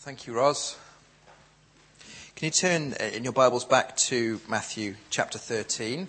Thank you, Roz. Can you turn in your Bibles back to Matthew chapter 13?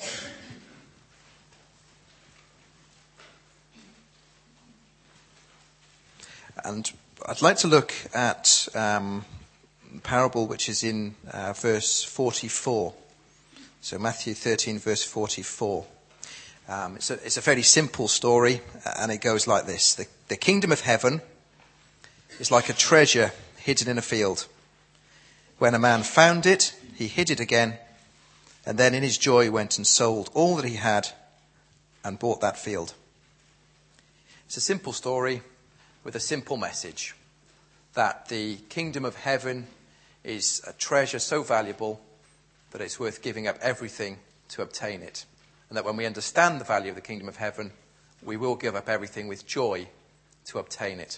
And I'd like to look at the parable which is in verse 44. So Matthew 13, verse 44. It's a fairly simple story, and it goes like this. The kingdom of heaven is like a treasure hidden in a field. When a man found it, he hid it again, and then in his joy went and sold all that he had and bought that field. It's a simple story with a simple message, that the kingdom of heaven is a treasure so valuable that it's worth giving up everything to obtain it. And that when we understand the value of the kingdom of heaven, we will give up everything with joy to obtain it.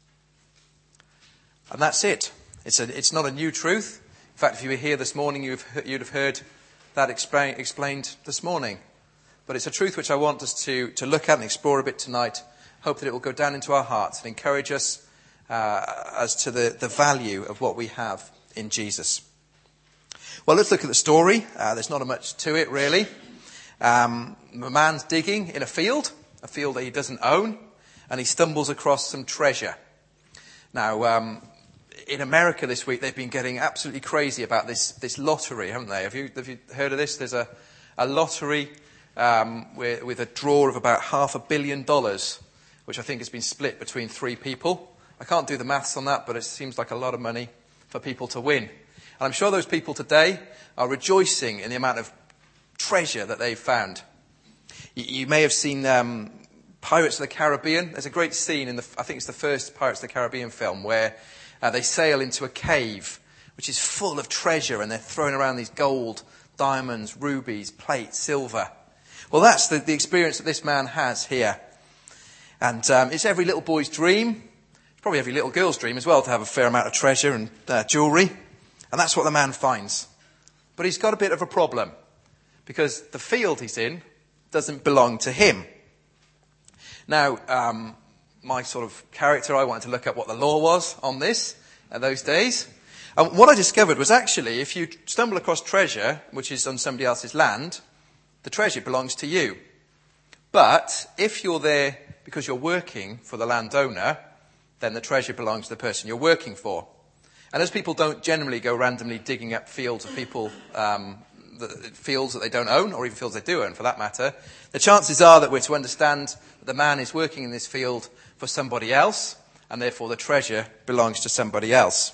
And that's it. It's not a new truth. In fact, if you were here this morning, you'd have heard that explained this morning. But it's a truth which I want us to look at and explore a bit tonight. Hope that it will go down into our hearts and encourage us as to the value of what we have in Jesus. Well, let's look at the story. There's not much to it, really. A man's digging in a field that he doesn't own, and he stumbles across some treasure. Now, in America this week, they've been getting absolutely crazy about this lottery, haven't they? Have you heard of this? There's a lottery with a draw of about $500 million, which I think has been split between 3 people. I can't do the maths on that, but it seems like a lot of money for people to win. And I'm sure those people today are rejoicing in the amount of treasure that they've found. You may have seen Pirates of the Caribbean. There's a great scene I think it's the first Pirates of the Caribbean film, where they sail into a cave which is full of treasure, and they're throwing around these gold, diamonds, rubies, plate, silver. Well, that's the experience that this man has here. And it's every little boy's dream. It's probably every little girl's dream as well, to have a fair amount of treasure and jewellery. And that's what the man finds. But he's got a bit of a problem, because the field he's in doesn't belong to him. Now, my sort of character, I wanted to look at what the law was on this in those days. And what I discovered was actually, if you stumble across treasure which is on somebody else's land, the treasure belongs to you. But if you're there because you're working for the landowner, then the treasure belongs to the person you're working for. And as people don't generally go randomly digging up fields of people, fields that they don't own, or even fields they do own for that matter, the chances are that we're to understand that the man is working in this field for somebody else, and therefore the treasure belongs to somebody else.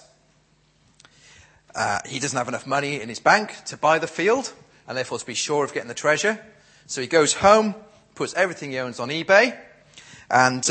He doesn't have enough money in his bank to buy the field, and therefore to be sure of getting the treasure. So he goes home, puts everything he owns on eBay, and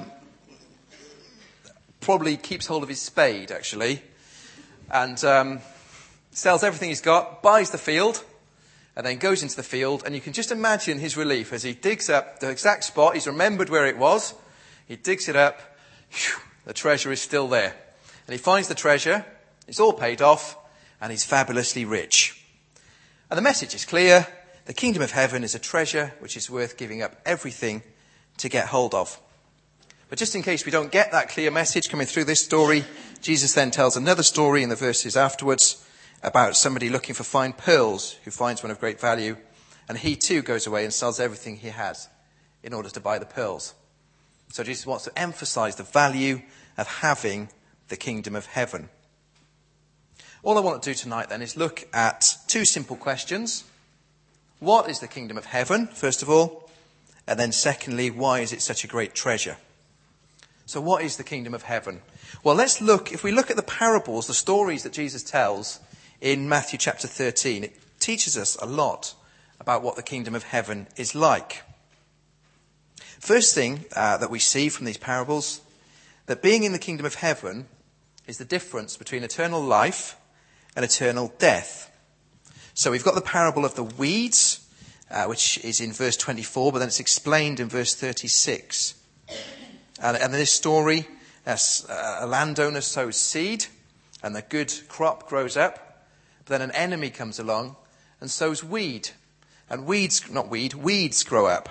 probably keeps hold of his spade, actually, and sells everything he's got, buys the field, and then goes into the field. And you can just imagine his relief as he digs up the exact spot. He's remembered where it was. He digs it up. Whew, the treasure is still there. And he finds the treasure. It's all paid off. And he's fabulously rich. And the message is clear. The kingdom of heaven is a treasure which is worth giving up everything to get hold of. But just in case we don't get that clear message coming through this story, Jesus then tells another story in the verses afterwards about somebody looking for fine pearls who finds one of great value, and he too goes away and sells everything he has in order to buy the pearls. So Jesus wants to emphasize the value of having the kingdom of heaven. All I want to do tonight then is look at 2 simple questions. What is the kingdom of heaven, first of all? And then secondly, why is it such a great treasure? So what is the kingdom of heaven? Well, if we look at the parables, the stories that Jesus tells in Matthew chapter 13, it teaches us a lot about what the kingdom of heaven is like. First thing that we see from these parables, that being in the kingdom of heaven is the difference between eternal life and eternal death. So we've got the parable of the weeds, which is in verse 24, but then it's explained in verse 36. And in this story, a landowner sows seed, and the good crop grows up. But then an enemy comes along and sows weed. And weeds grow up.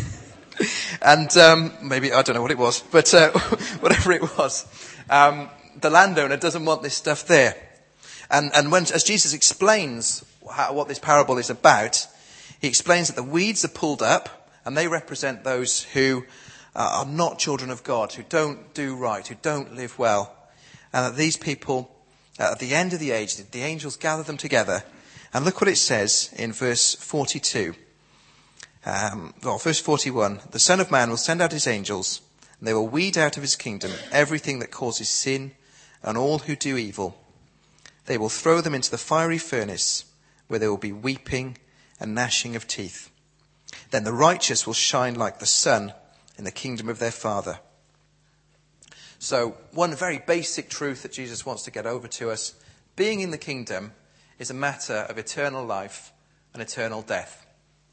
And maybe, I don't know what it was, but whatever it was. the landowner doesn't want this stuff there. And as Jesus explains what this parable is about, he explains that the weeds are pulled up, and they represent those who are not children of God, who don't do right, who don't live well. And that these people, at the end of the age, the angels gather them together. And look what it says in verse 42. Verse 41. The Son of Man will send out his angels, and they will weed out of his kingdom everything that causes sin and all who do evil. They will throw them into the fiery furnace, where there will be weeping and gnashing of teeth. Then the righteous will shine like the sun in the kingdom of their Father. So, one very basic truth that Jesus wants to get over to us: being in the kingdom is a matter of eternal life and eternal death.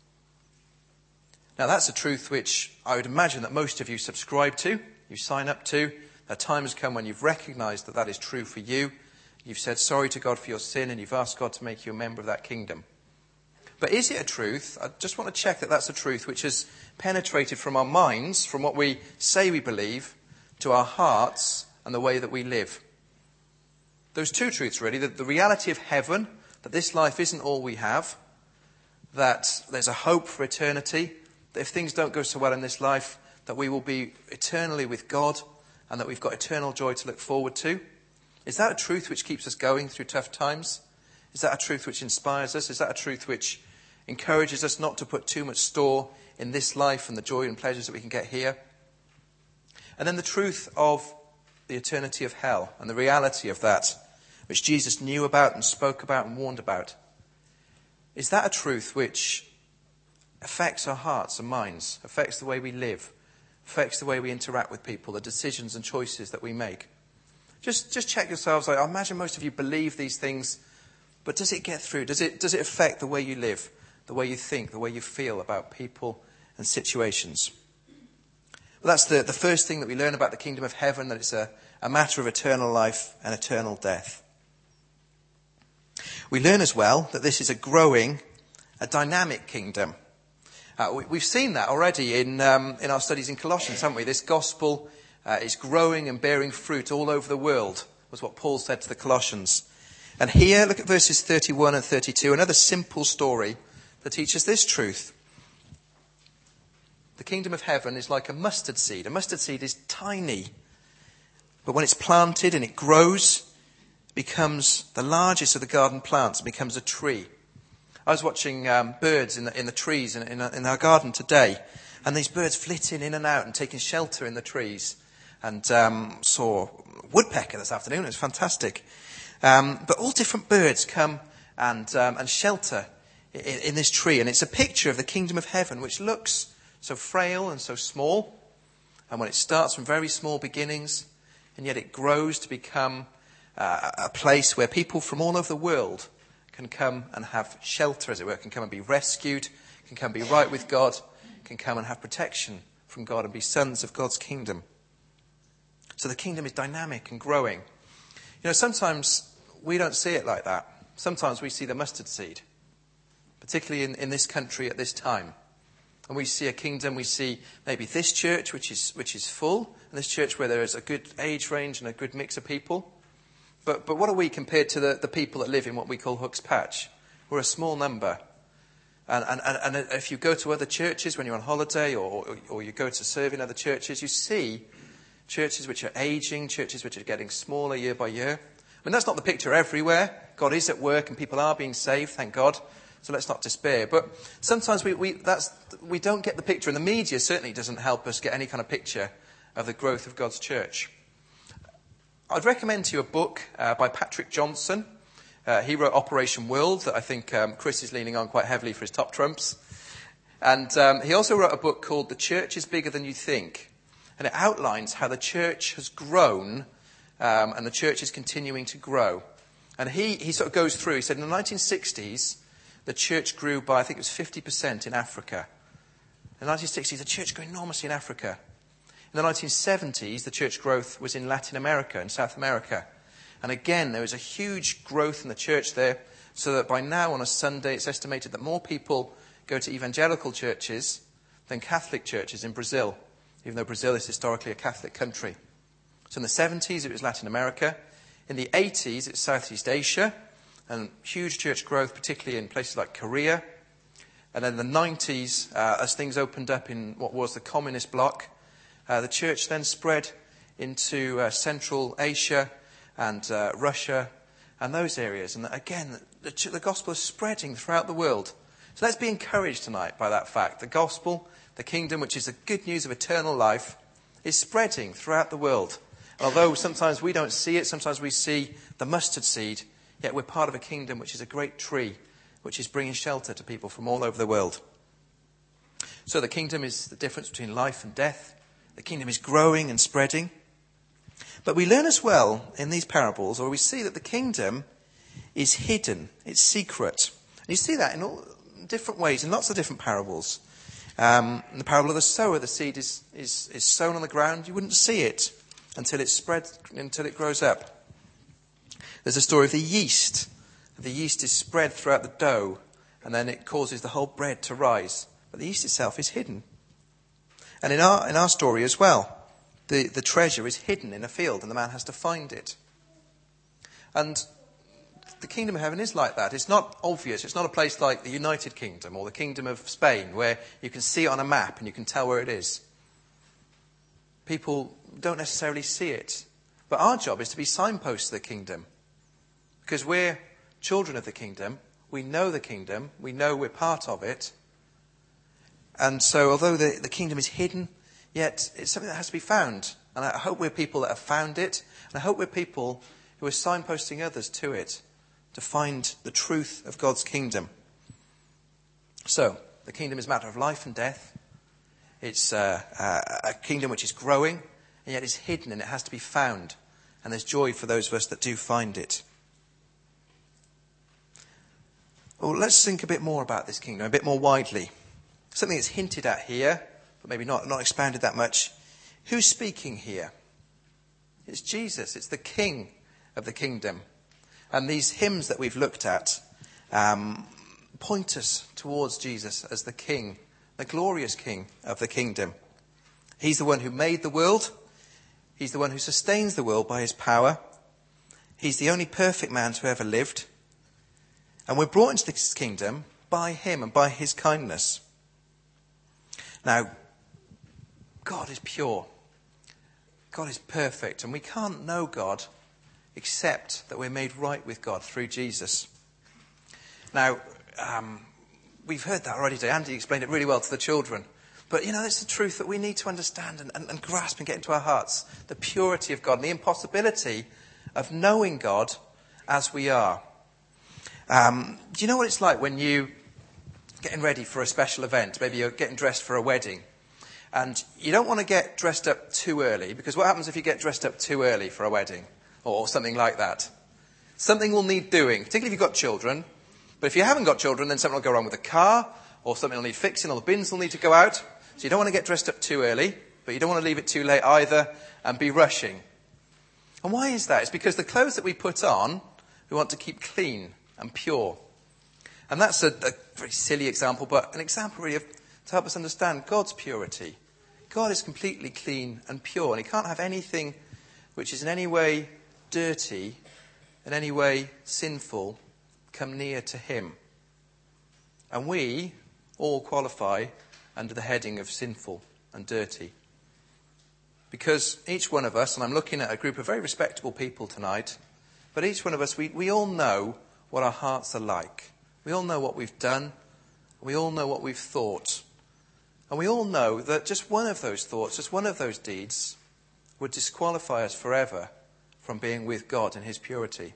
Now, that's a truth which I would imagine that most of you subscribe to, you sign up to. A time has come when you've recognized that that is true for you. You've said sorry to God for your sin, and you've asked God to make you a member of that kingdom. But is it a truth? I just want to check that that's a truth which has penetrated from our minds, from what we say we believe, to our hearts and the way that we live. Those two truths, really: that the reality of heaven, that this life isn't all we have, that there's a hope for eternity, that if things don't go so well in this life, that we will be eternally with God, and that we've got eternal joy to look forward to. Is that a truth which keeps us going through tough times? Is that a truth which inspires us? Is that a truth which encourages us not to put too much store in this life and the joy and pleasures that we can get here? And then the truth of the eternity of hell and the reality of that, which Jesus knew about and spoke about and warned about. Is that a truth which affects our hearts and minds, affects the way we live, affects the way we interact with people, the decisions and choices that we make? Just check yourselves. I imagine most of you believe these things, but does it get through? Does it affect the way you live, the way you think, the way you feel about people and situations? Well, that's the first thing that we learn about the kingdom of heaven, that it's a matter of eternal life and eternal death. We learn as well that this is a growing, a dynamic kingdom. We've seen that already in our studies in Colossians, haven't we? This gospel is growing and bearing fruit all over the world, was what Paul said to the Colossians. And here, look at verses 31 and 32, another simple story that teaches this truth. The kingdom of heaven is like a mustard seed. A mustard seed is tiny, but when it's planted and it grows, it becomes the largest of the garden plants, it becomes a tree. I was watching birds in the trees in our garden today, and these birds flitting in and out and taking shelter in the trees. And saw woodpecker this afternoon. It was fantastic. But all different birds come and shelter in this tree. And it's a picture of the kingdom of heaven, which looks so frail and so small. And when it starts from very small beginnings, and yet it grows to become a place where people from all over the world can come and have shelter, as it were, can come and be rescued, can come and be right with God, can come and have protection from God and be sons of God's kingdom. So the kingdom is dynamic and growing. You know, sometimes we don't see it like that. Sometimes we see the mustard seed, particularly in this country at this time. And we see a kingdom, we see maybe this church, which is full, and this church where there is a good age range and a good mix of people. But what are we compared to the people that live in what we call Hooks Patch? We're a small number. And if you go to other churches when you're on holiday or you go to serve in other churches, you see churches which are aging, churches which are getting smaller year by year. I mean, that's not the picture everywhere. God is at work and people are being saved, thank God. So let's not despair. But sometimes we don't get the picture, and the media certainly doesn't help us get any kind of picture of the growth of God's church. I'd recommend to you a book by Patrick Johnson. He wrote Operation World, that I think Chris is leaning on quite heavily for his top trumps. And he also wrote a book called The Church is Bigger Than You Think. And it outlines how the church has grown and the church is continuing to grow. And he sort of goes through, he said in the 1960s, the church grew by, I think it was 50% in Africa. In the 1960s, the church grew enormously in Africa. In the 1970s, the church growth was in Latin America and South America. And again, there was a huge growth in the church there, so that by now on a Sunday, it's estimated that more people go to evangelical churches than Catholic churches in Brazil, even though Brazil is historically a Catholic country. So in the 70s, it was Latin America. In the 80s, it's Southeast Asia, and huge church growth, particularly in places like Korea. And then in the 90s, as things opened up in what was the communist bloc, the church then spread into Central Asia and Russia and those areas. And again, the gospel is spreading throughout the world. So let's be encouraged tonight by that fact. The gospel, the kingdom, which is the good news of eternal life, is spreading throughout the world. And although sometimes we don't see it, sometimes we see the mustard seed, yet we're part of a kingdom which is a great tree, which is bringing shelter to people from all over the world. So the kingdom is the difference between life and death. The kingdom is growing and spreading. But we learn as well in these parables, or we see that the kingdom is hidden, it's secret. And you see that in all different ways, in lots of different parables. In the parable of the sower, the seed is sown on the ground. You wouldn't see it until it spreads, until it grows up. There's a story of the yeast. The yeast is spread throughout the dough, and then it causes the whole bread to rise. But the yeast itself is hidden. And in our story as well, the treasure is hidden in a field, and the man has to find it. And the kingdom of heaven is like that. It's not obvious. It's not a place like the United Kingdom or the Kingdom of Spain, where you can see it on a map and you can tell where it is. People don't necessarily see it. But our job is to be signposts to the kingdom. Because we're children of the kingdom. We know the kingdom. We know we're part of it. And so although the kingdom is hidden, yet it's something that has to be found. And I hope we're people that have found it. And I hope we're people who are signposting others to it, to find the truth of God's kingdom. So, the kingdom is a matter of life and death. It's a kingdom which is growing, and yet it's hidden, and it has to be found. And there's joy for those of us that do find it. Well, let's think a bit more about this kingdom, a bit more widely. Something that's hinted at here, but maybe not expanded that much. Who's speaking here? It's Jesus. It's the King of the kingdom. And these hymns that we've looked at point us towards Jesus as the King, the glorious King of the kingdom. He's the one who made the world. He's the one who sustains the world by his power. He's the only perfect man to ever lived. And we're brought into this kingdom by him and by his kindness. Now, God is pure. God is perfect. And we can't know God except that we're made right with God through Jesus. Now, we've heard that already today. Andy explained it really well to the children. But, it's the truth that we need to understand and grasp and get into our hearts. The purity of God and the impossibility of knowing God as we are. Do you know what it's like when you're getting ready for a special event? Maybe you're getting dressed for a wedding. And you don't want to get dressed up too early, because what happens if you get dressed up too early for a wedding? Or something like that. Something will need doing, particularly if you've got children. But if you haven't got children, then something will go wrong with the car, or something will need fixing, or the bins will need to go out. So you don't want to get dressed up too early, but you don't want to leave it too late either and be rushing. And why is that? It's because the clothes that we put on, we want to keep clean and pure. And that's a very silly example, but an example really to help us understand God's purity. God is completely clean and pure, and he can't have anything which is in any way dirty, in any way sinful, come near to him. And we all qualify under the heading of sinful and dirty. Because each one of us, and I'm looking at a group of very respectable people tonight, but each one of us, we all know what our hearts are like. We all know what we've done. We all know what we've thought. And we all know that just one of those thoughts, just one of those deeds, would disqualify us forever from being with God in his purity.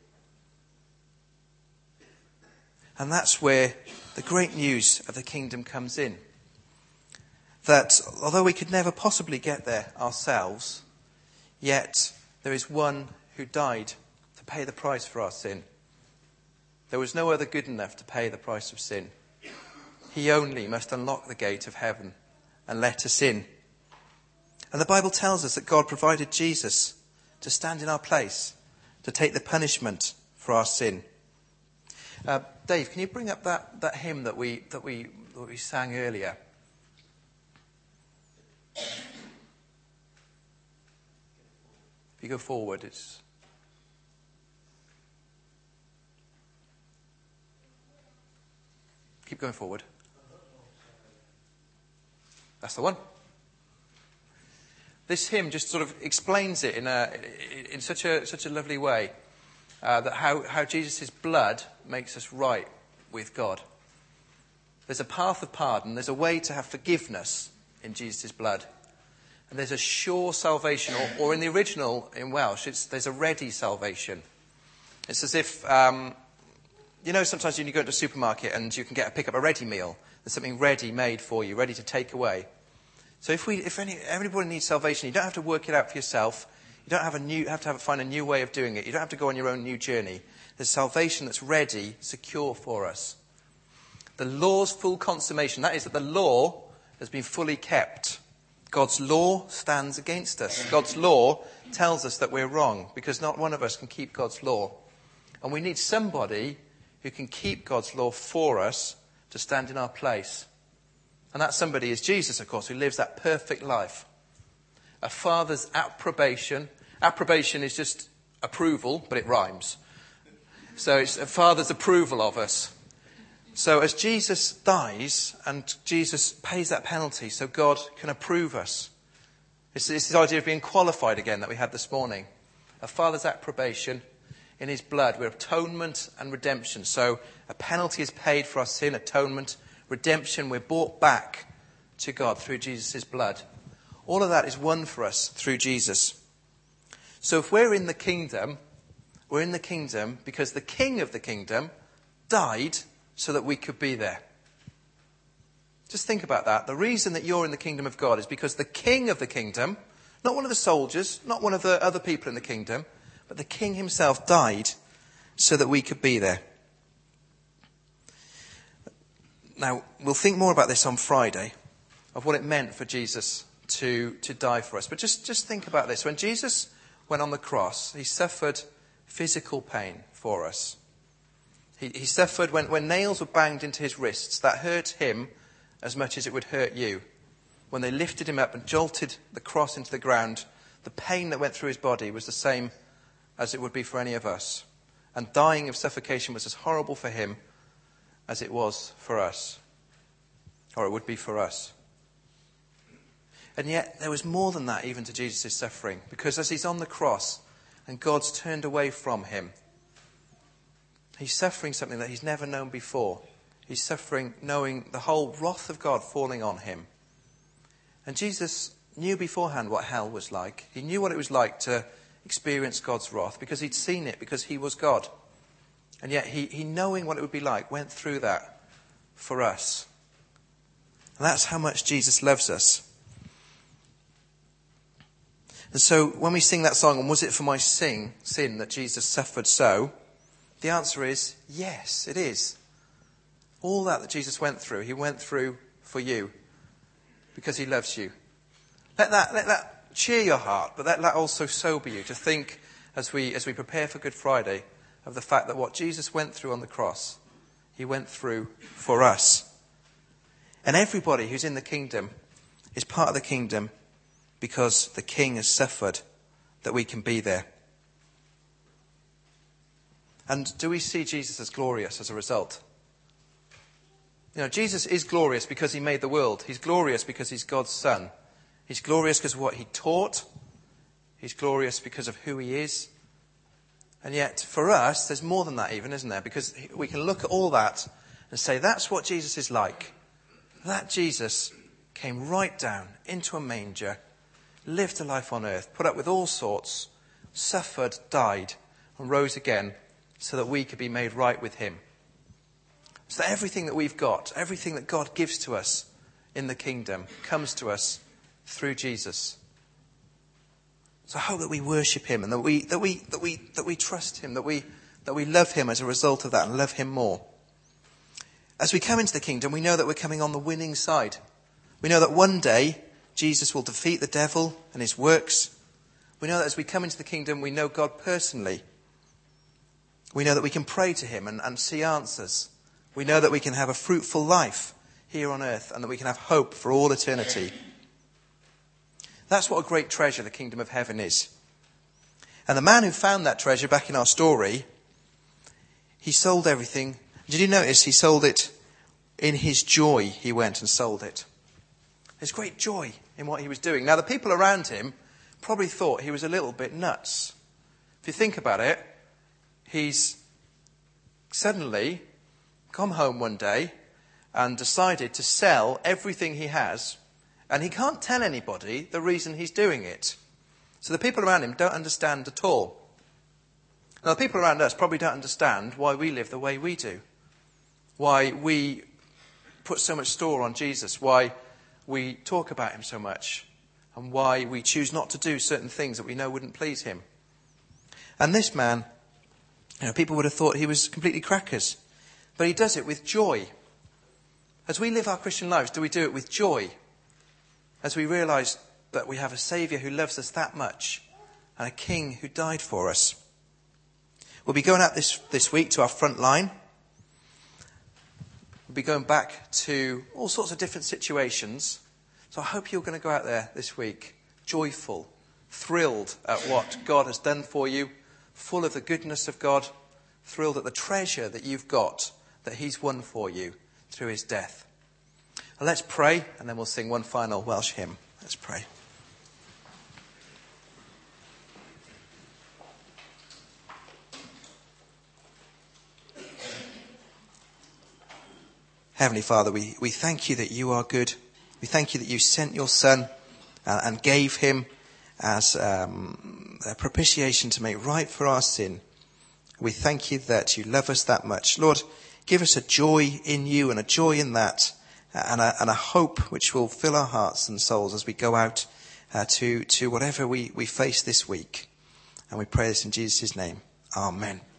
And that's where the great news of the kingdom comes in. That although we could never possibly get there ourselves, yet there is one who died to pay the price for our sin. There was no other good enough to pay the price of sin. He only must unlock the gate of heaven and let us in. And the Bible tells us that God provided Jesus to stand in our place, to take the punishment for our sin. Dave, can you bring up that hymn that we sang earlier? If you go forward, keep going forward. That's the one. This hymn just sort of explains it in such a lovely way, that how Jesus' blood makes us right with God. There's a path of pardon. There's a way to have forgiveness in Jesus' blood. And there's a sure salvation, or in the original in Welsh, there's a ready salvation. It's as if, sometimes when you go into a supermarket and you can pick up a ready meal. There's something ready made for you, ready to take away. So if everybody needs salvation, you don't have to work it out for yourself. You don't have to find a new way of doing it. You don't have to go on your own new journey. There's salvation that's ready, secure for us. The law's full consummation, that is that the law has been fully kept. God's law stands against us. God's law tells us that we're wrong, because not one of us can keep God's law. And we need somebody who can keep God's law for us to stand in our place. And that somebody is Jesus, of course, who lives that perfect life. A father's approbation. Approbation is just approval, but it rhymes. So it's a father's approval of us. So as Jesus dies and Jesus pays that penalty so God can approve us. It's this idea of being qualified again that we had this morning. A father's approbation in his blood. We're atonement and redemption. So a penalty is paid for our sin, atonement, redemption. We're brought back to God through Jesus' blood. All of that is won for us through Jesus. So if we're in the kingdom because the king of the kingdom died so that we could be there. Just think about that. The reason that you're in the kingdom of God is because the king of the kingdom, not one of the soldiers, not one of the other people in the kingdom, but the king himself died so that we could be there. Now, we'll think more about this on Friday, of what it meant for Jesus to die for us. But just think about this. When Jesus went on the cross, he suffered physical pain for us. He suffered when nails were banged into his wrists. That hurt him as much as it would hurt you. When they lifted him up and jolted the cross into the ground, the pain that went through his body was the same as it would be for any of us. And dying of suffocation was as horrible for him as it was for us. Or it would be for us. And yet there was more than that even to Jesus' suffering. Because as he's on the cross and God's turned away from him, he's suffering something that he's never known before. He's suffering knowing the whole wrath of God falling on him. And Jesus knew beforehand what hell was like. He knew what it was like to experience God's wrath because he'd seen it, because he was God. And yet he knowing what it would be like, went through that for us. And that's how much Jesus loves us. And so when we sing that song, and was it for my sin that Jesus suffered so? The answer is yes, it is. All that Jesus went through, he went through for you because he loves you. Let that cheer your heart, but let that also sober you to think as we prepare for Good Friday of the fact that what Jesus went through on the cross, he went through for us. And everybody who's in the kingdom is part of the kingdom because the King has suffered that we can be there. And do we see Jesus as glorious as a result? Jesus is glorious because he made the world. He's glorious because he's God's son. He's glorious because of what he taught. He's glorious because of who he is. And yet, for us, there's more than that even, isn't there? Because we can look at all that and say, that's what Jesus is like. That Jesus came right down into a manger, lived a life on earth, put up with all sorts, suffered, died, and rose again so that we could be made right with him. So that everything that we've got, everything that God gives to us in the kingdom, comes to us through Jesus. So I hope that we worship him and that we trust him, that we love him as a result of that and love him more. As we come into the kingdom, we know that we're coming on the winning side. We know that one day Jesus will defeat the devil and his works. We know that as we come into the kingdom, we know God personally. We know that we can pray to him and see answers. We know that we can have a fruitful life here on earth and that we can have hope for all eternity. That's what a great treasure the kingdom of heaven is. And the man who found that treasure back in our story, he sold everything. Did you notice he sold it in his joy? He went and sold it. There's great joy in what he was doing. Now, the people around him probably thought he was a little bit nuts. If you think about it, he's suddenly come home one day and decided to sell everything he has, and he can't tell anybody the reason he's doing it. So the people around him don't understand at all. Now, the people around us probably don't understand why we live the way we do, why we put so much store on Jesus, why we talk about him so much, and why we choose not to do certain things that we know wouldn't please him. And this man, people would have thought he was completely crackers, but he does it with joy. As we live our Christian lives, do we do it with joy? As we realise that we have a Saviour who loves us that much, and a King who died for us. We'll be going out this week to our front line. We'll be going back to all sorts of different situations. So I hope you're going to go out there this week joyful, thrilled at what God has done for you, full of the goodness of God, thrilled at the treasure that you've got, that he's won for you through his death. And let's pray, and then we'll sing one final Welsh hymn. Let's pray. Heavenly Father, we thank you that you are good. We thank you that you sent your Son and gave him as a propitiation to make right for our sin. We thank you that you love us that much. Lord, give us a joy in you and a joy in that, and a hope which will fill our hearts and souls as we go out to whatever we face this week. And we pray this in Jesus' name. Amen.